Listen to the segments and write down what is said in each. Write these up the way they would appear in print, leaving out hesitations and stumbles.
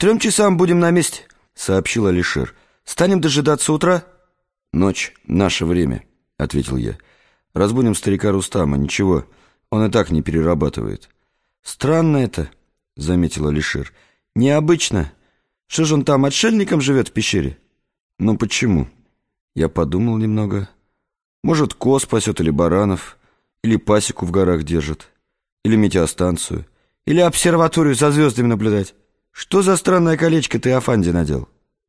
3 часам будем на месте», — сообщил Алишер. «Станем дожидаться утра?» «Ночь — наше время», — ответил я. «Разбудим старика Рустама, ничего, он и так не перерабатывает». «Странно это», — заметил Алишер. «Необычно. Что же он там, отшельником живет в пещере?» «Ну почему?» Я подумал немного. «Может, коз пасет или баранов, или пасеку в горах держит, или метеостанцию, или обсерваторию за звездами наблюдать. Что за странное колечко ты Афанди надел?»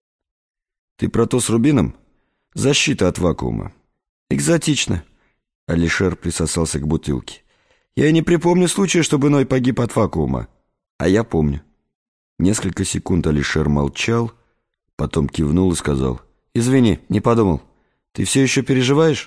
«Ты про то с рубином? Защита от вакуума». «Экзотично». Алишер присосался к бутылке. «Я и не припомню случая, чтобы иной погиб от вакуума». «А я помню». Несколько секунд Алишер молчал, потом кивнул и сказал: «Извини, не подумал. Ты все еще переживаешь?»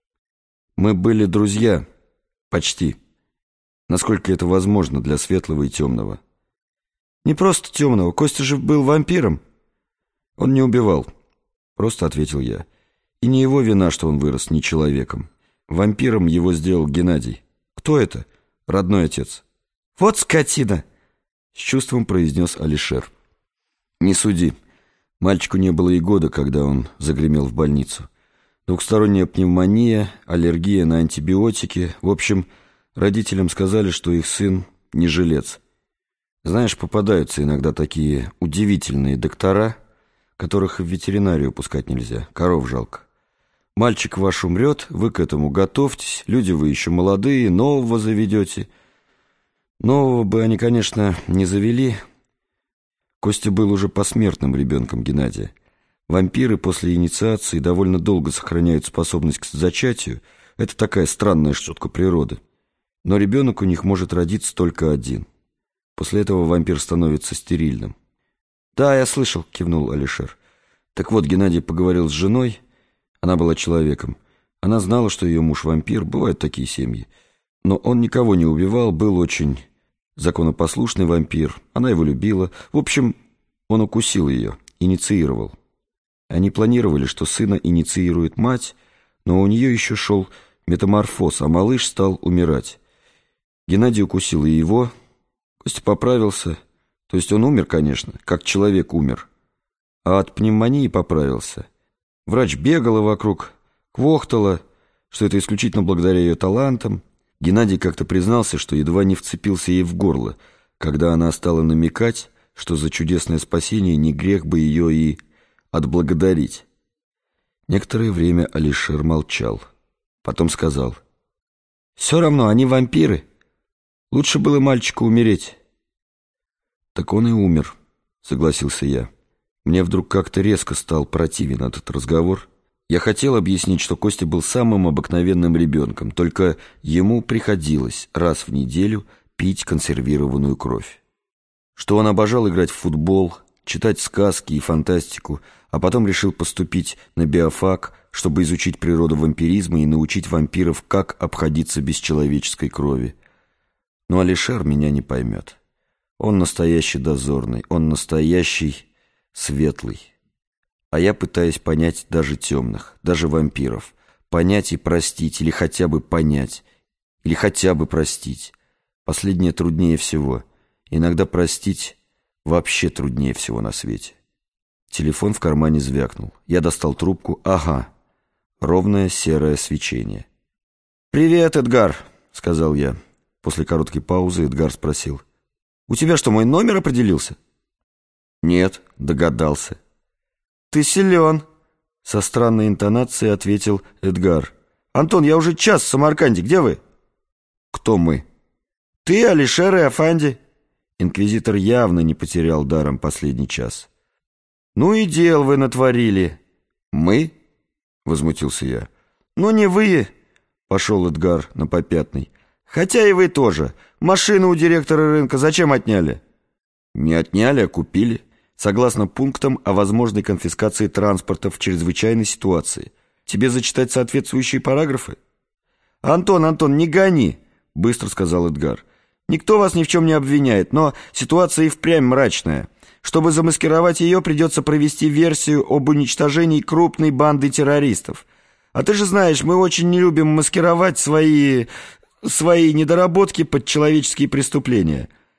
«Мы были друзья. Почти. Насколько это возможно для светлого и темного». «Не просто темного. Костя же был вампиром». «Он не убивал», — просто ответил я. «И не его вина, что он вырос не человеком. Вампиром его сделал Геннадий». «Кто это?» «Родной отец». «Вот скотина!» — с чувством произнес Алишер. «Не суди. Мальчику не было и года, когда он загремел в больницу. Двухсторонняя пневмония, аллергия на антибиотики. В общем, родителям сказали, что их сын не жилец. Знаешь, попадаются иногда такие удивительные доктора, которых в ветеринарию пускать нельзя. Коров жалко. Мальчик ваш умрет, вы к этому готовьтесь. Люди вы еще молодые, нового заведете». Нового бы они, конечно, не завели. Костя был уже посмертным ребенком Геннадия. Вампиры после инициации довольно долго сохраняют способность к зачатию. Это такая странная штука природы. Но ребенок у них может родиться только один. После этого вампир становится стерильным. «Да, я слышал», — кивнул Алишер. «Так вот, Геннадий поговорил с женой. Она была человеком. Она знала, что ее муж вампир. Бывают такие семьи. Но он никого не убивал, был очень законопослушный вампир. Она его любила. В общем, он укусил ее, инициировал. Они планировали, что сына инициирует мать, но у нее еще шел метаморфоз, а малыш стал умирать. Геннадий укусил и его. Костя поправился. То есть он умер, конечно, как человек умер. А от пневмонии поправился. Врач бегала вокруг, квохтала, что это исключительно благодаря ее талантам. Геннадий как-то признался, что едва не вцепился ей в горло, когда она стала намекать, что за чудесное спасение не грех бы ее и отблагодарить. Некоторое время Алишер молчал. Потом сказал: «Все равно, они вампиры. Лучше было мальчику умереть». «Так он и умер», — согласился я. Мне вдруг как-то резко стал противен этот разговор. Я хотел объяснить, что Костя был самым обыкновенным ребенком, только ему приходилось раз в неделю пить консервированную кровь. Что он обожал играть в футбол, читать сказки и фантастику, а потом решил поступить на биофак, чтобы изучить природу вампиризма и научить вампиров, как обходиться без человеческой крови. Но Алишер меня не поймет. Он настоящий дозорный, он настоящий светлый. А я пытаюсь понять даже темных, даже вампиров. Понять и простить, или хотя бы понять, или хотя бы простить. Последнее труднее всего. Иногда простить вообще труднее всего на свете. Телефон в кармане звякнул. Я достал трубку. Ага, ровное серое свечение. «Привет, Эдгар», — сказал я. После короткой паузы Эдгар спросил: «У тебя что, мой номер определился?» «Нет», — догадался. «Ты силен», — со странной интонацией ответил Эдгар. «Антон, я уже час в Самарканде. Где вы?» «Кто мы?» «Ты, Алишер и Афанди». Инквизитор явно не потерял даром последний час. «Ну и дел вы натворили». «Мы?» — возмутился я. «Ну не вы», — пошел Эдгар на попятный. «Хотя и вы тоже. Машину у директора рынка зачем отняли?» «Не отняли, а купили. Согласно пунктам о возможной конфискации транспорта в чрезвычайной ситуации. Тебе зачитать соответствующие параграфы?» «Антон, не гони», — быстро сказал Эдгар. «Никто вас ни в чем не обвиняет, но ситуация и впрямь мрачная. Чтобы замаскировать ее, придется провести версию об уничтожении крупной банды террористов. А ты же знаешь, мы очень не любим маскировать свои недоработки под человеческие преступления.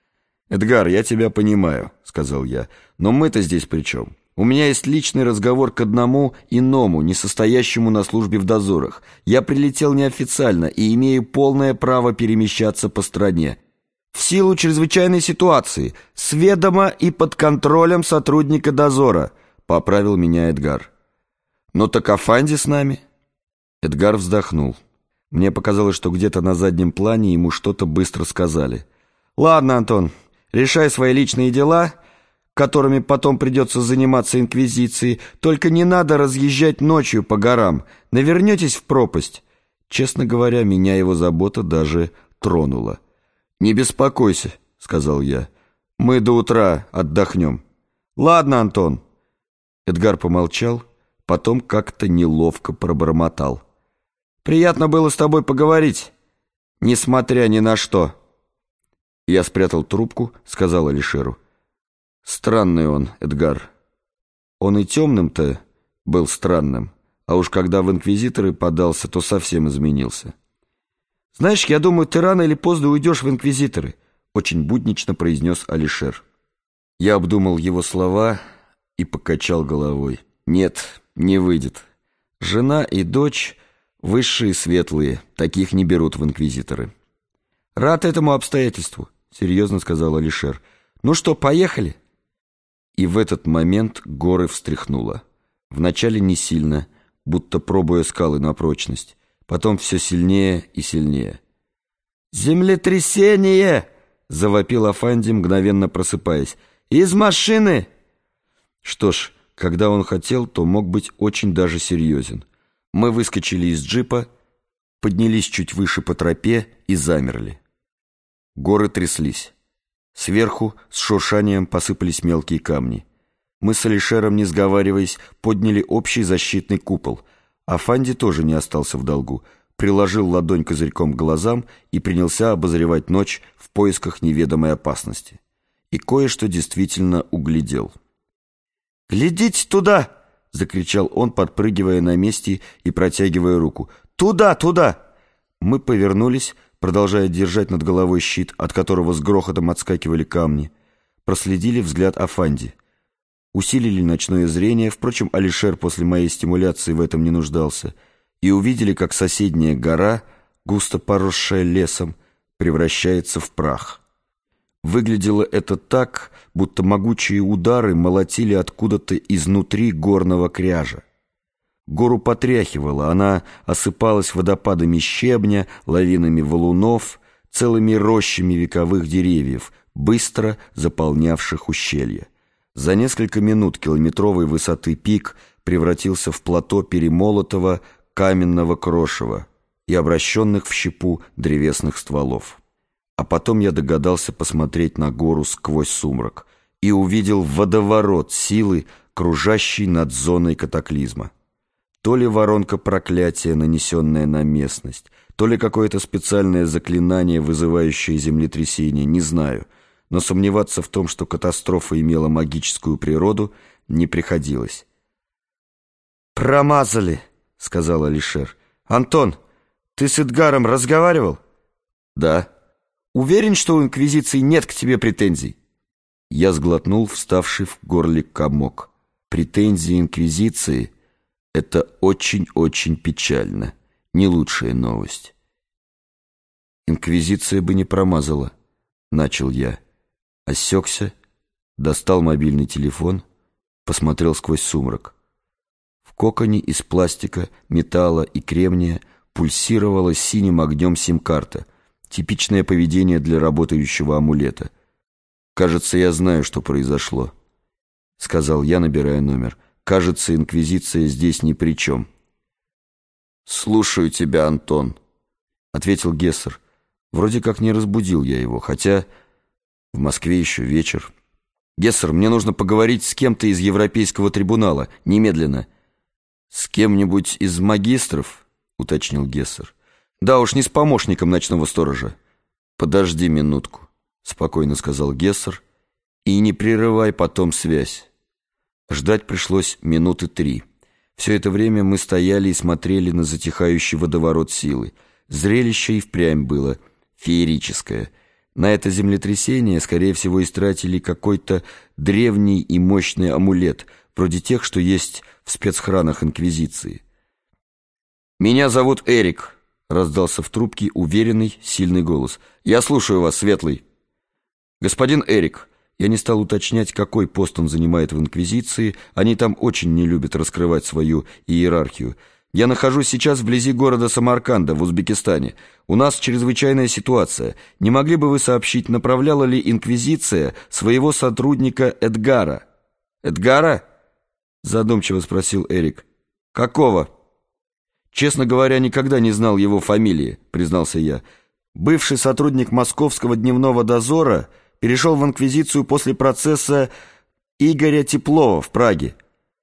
«Эдгар, я тебя понимаю», — сказал я, — «но мы-то здесь при чем? У меня есть личный разговор к одному иному, не состоящему на службе в дозорах. Я прилетел неофициально и имею полное право перемещаться по стране. В силу чрезвычайной ситуации, с ведома и под контролем сотрудника дозора», — поправил меня Эдгар. «Ну так Афанди с нами?» Эдгар вздохнул. Мне показалось, что где-то на заднем плане ему что-то быстро сказали. «Ладно, Антон, решай свои личные дела, которыми потом придется заниматься инквизицией, только не надо разъезжать ночью по горам, навернетесь в пропасть». Честно говоря, меня его забота даже тронула. «Не беспокойся», — сказал я, — «мы до утра отдохнем». «Ладно, Антон». Эдгар помолчал, потом как-то неловко пробормотал. «Приятно было с тобой поговорить, несмотря ни на что». Я спрятал трубку, сказал Алишеру. «Странный он, Эдгар. Он и темным-то был странным, а уж когда в инквизиторы подался, то совсем изменился». «Знаешь, я думаю, ты рано или поздно уйдешь в инквизиторы», — очень буднично произнес Алишер. Я обдумал его слова и покачал головой. «Нет, не выйдет. Жена и дочь высшие светлые, таких не берут в инквизиторы». «Рад этому обстоятельству», — серьезно сказал Алишер. «Ну что, поехали?» И в этот момент горы встряхнуло. Вначале не сильно, будто пробуя скалы на прочность, потом все сильнее и сильнее. «Землетрясение!» — завопил Афанди, мгновенно просыпаясь. «Из машины!» Что ж, когда он хотел, то мог быть очень даже серьезен. Мы выскочили из джипа, поднялись чуть выше по тропе и замерли. Горы тряслись. Сверху с шуршанием посыпались мелкие камни. Мы с Алишером, не сговариваясь, подняли общий защитный купол. Афанди тоже не остался в долгу. Приложил ладонь козырьком к глазам и принялся обозревать ночь в поисках неведомой опасности. И кое-что действительно углядел. «Глядите туда!» — закричал он, подпрыгивая на месте и протягивая руку. «Туда, туда!» Мы повернулись, продолжая держать над головой щит, от которого с грохотом отскакивали камни. Проследили взгляд Афанди. Усилили ночное зрение, впрочем, Алишер после моей стимуляции в этом не нуждался, и увидели, как соседняя гора, густо поросшая лесом, превращается в прах. Выглядело это так, будто могучие удары молотили откуда-то изнутри горного кряжа. Гору потряхивало, она осыпалась водопадами щебня, лавинами валунов, целыми рощами вековых деревьев, быстро заполнявших ущелье. За несколько минут километровой высоты пик превратился в плато перемолотого каменного крошева и обращенных в щепу древесных стволов. А потом я догадался посмотреть на гору сквозь сумрак и увидел водоворот силы, кружащий над зоной катаклизма. То ли воронка проклятия, нанесенная на местность, то ли какое-то специальное заклинание, вызывающее землетрясение, не знаю, но сомневаться в том, что катастрофа имела магическую природу, не приходилось. «Промазали», — сказал Алишер. «Антон, ты с Эдгаром разговаривал?» «Да». «Уверен, что у инквизиции нет к тебе претензий?» Я сглотнул вставший в горле комок. Претензии инквизиции — это очень-очень печально. Не лучшая новость. «Инквизиция бы не промазала», — начал я. Осекся, достал мобильный телефон, посмотрел сквозь сумрак. В коконе из пластика, металла и кремния пульсировала синим огнем сим-карта. Типичное поведение для работающего амулета. «Кажется, я знаю, что произошло», — сказал я, набирая номер. «Кажется, инквизиция здесь ни при чем». «Слушаю тебя, Антон», — ответил Гессер. Вроде как не разбудил я его, хотя в Москве еще вечер. «Гессер, мне нужно поговорить с кем-то из Европейского трибунала, немедленно». «С кем-нибудь из магистров?» — уточнил Гессер. «Да уж, не с помощником ночного сторожа». «Подожди минутку», — спокойно сказал Гессер, «и не прерывай потом связь». Ждать пришлось минуты 3. Все это время мы стояли и смотрели на затихающий водоворот силы. Зрелище и впрямь было феерическое. На это землетрясение, скорее всего, истратили какой-то древний и мощный амулет, вроде тех, что есть в спецхранах Инквизиции. «Меня зовут Эрик», — раздался в трубке уверенный, сильный голос. «Я слушаю вас, Светлый». «Господин Эрик». Я не стал уточнять, какой пост он занимает в Инквизиции, они там очень не любят раскрывать свою иерархию. «Я нахожусь сейчас вблизи города Самарканда в Узбекистане. У нас чрезвычайная ситуация. Не могли бы вы сообщить, направляла ли Инквизиция своего сотрудника Эдгара?» «Эдгара?» — задумчиво спросил Эрик. «Какого?» «Честно говоря, никогда не знал его фамилии», — признался я. «Бывший сотрудник московского дневного дозора перешел в Инквизицию после процесса Игоря Теплова в Праге».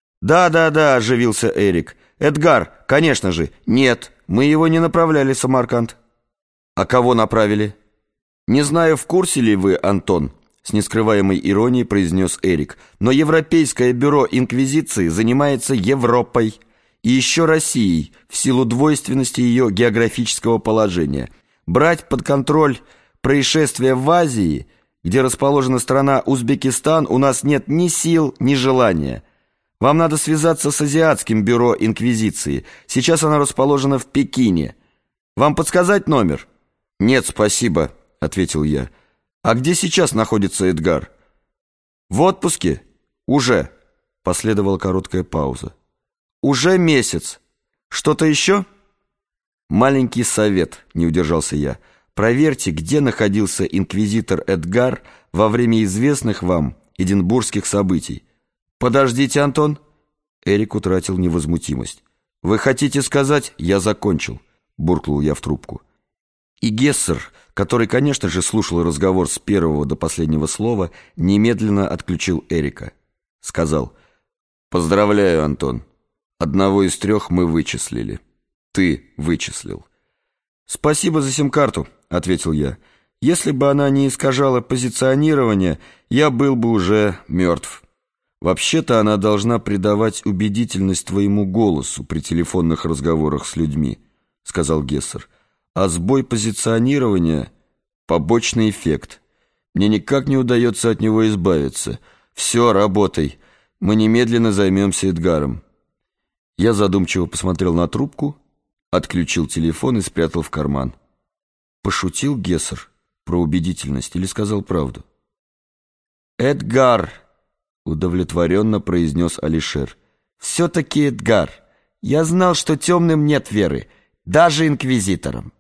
«Да, оживился Эрик. Эдгар, конечно же. Нет, мы его не направляли в Самарканд». «А кого направили?» «Не знаю, в курсе ли вы, Антон», — с нескрываемой иронией произнес Эрик, «но Европейское бюро Инквизиции занимается Европой и еще Россией в силу двойственности ее географического положения. Брать под контроль происшествия в Азии, где расположена страна Узбекистан, у нас нет ни сил, ни желания. Вам надо связаться с Азиатским бюро Инквизиции. Сейчас оно расположено в Пекине. Вам подсказать номер?» «Нет, спасибо», — ответил я. «А где сейчас находится Эдгар?» «В отпуске?» «Уже», — последовала короткая пауза. «Уже месяц. Что-то еще?» «Маленький совет», — не удержался я. «Проверьте, где находился инквизитор Эдгар во время известных вам эдинбургских событий». «Подождите, Антон». Эрик утратил невозмутимость. «Вы хотите сказать, я закончил?» — буркнул я в трубку. И Гессер, который, конечно же, слушал разговор с первого до последнего слова, немедленно отключил Эрика. Сказал: «Поздравляю, Антон. Одного из 3 мы вычислили. Ты вычислил». «Спасибо за сим-карту», — ответил я. «Если бы она не искажала позиционирование, я был бы уже мертв». «Вообще-то она должна придавать убедительность твоему голосу при телефонных разговорах с людьми», — сказал Гессер. «А сбой позиционирования — побочный эффект. Мне никак не удается от него избавиться. Все, работай. Мы немедленно займемся Эдгаром». Я задумчиво посмотрел на трубку, отключил телефон и спрятал в карман. Пошутил Гессер про убедительность или сказал правду? «Эдгар», — удовлетворенно произнес Алишер. «Все-таки Эдгар. Я знал, что темным нет веры, даже инквизиторам».